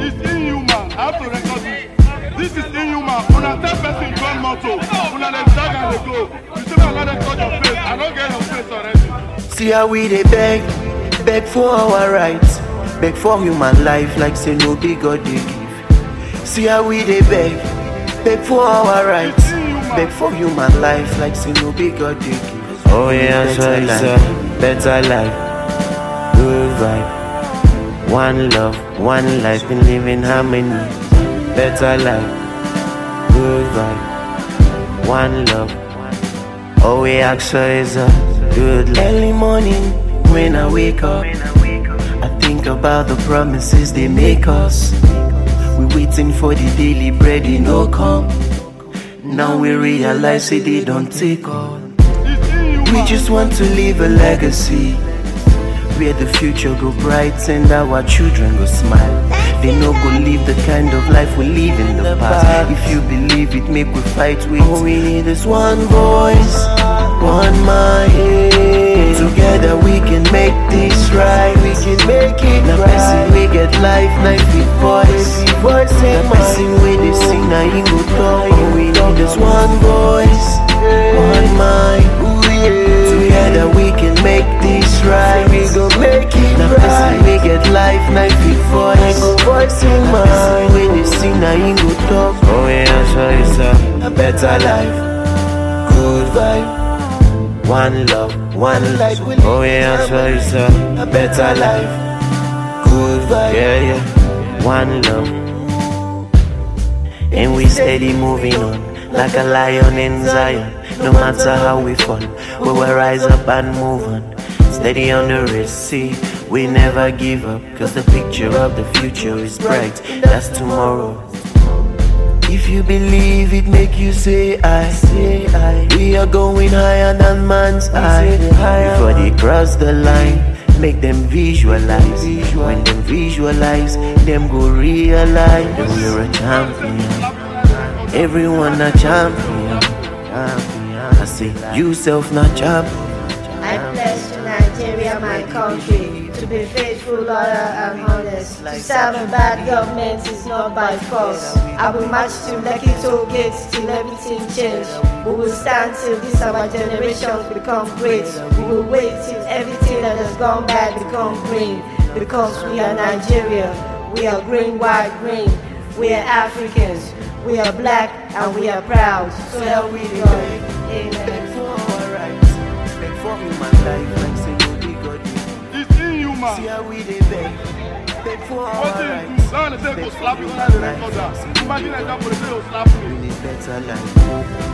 It's inhuman. I have to record this. This is inhuman. Una 10 person gun motor. Una dey drag and dey go. You say I not touch your face. I don't get your face already. See how we dey beg for our rights, beg for human life like say no big God they give. See how we dey beg for our rights, beg for human life like say no big God they give. Oh yeah, better life, good vibe, one love, one life, been living harmony. Better life, good vibe, one love. Oh we ask is a good life. Early morning when I wake up, I think about the promises they make us. We waiting for the daily bread, it no come. Now we realize that they don't take all. We just want to leave a legacy where the future go bright and our children go smile. They no go live the kind of life we live in the past. If you believe it, make we fight with. All we need is one voice, one mind. Together we can make this right. We can make it now right. Now we get life, life with voice. Now person we they sing, now you go talk. All we need is one voice, one mind. Together we can make this right. We gon' make it now right. Now we get life, life with voice. Go voice in mind. When they sing, now you go talk. Oh yeah, so it's a better life, good vibe, one love, one life. Oh yeah, so it's a better life, good vibe. Yeah, one love. And we steady moving on like a lion in Zion. No matter how we fall, we will rise up and move on. Steady on the Red Sea, we never give up. Cause the picture of the future is bright, that's tomorrow. If you believe it, make you say I. We are going higher than man's eye. Before they cross the line, make them visualize. When them visualize, them go realize that we're a champion. Everyone a champion. I say, you self not champion. I pledge to Nigeria, my country, to be faithful, loyal and honest. To serve a bad government is not by force. I will march to Lekki toll gates till everything change. We will stand till this our generations become great. We will wait till everything that has gone bad become green. Because we are Nigeria, we are green, white, green. We are Africans, we are black and we are proud. So help we God. Amen. For human life, like say no big God. It's inhuman. See how we dey beg for our rights. Now they say go slap you when I record that. Imagine like that, but they say go slap me. We need better life.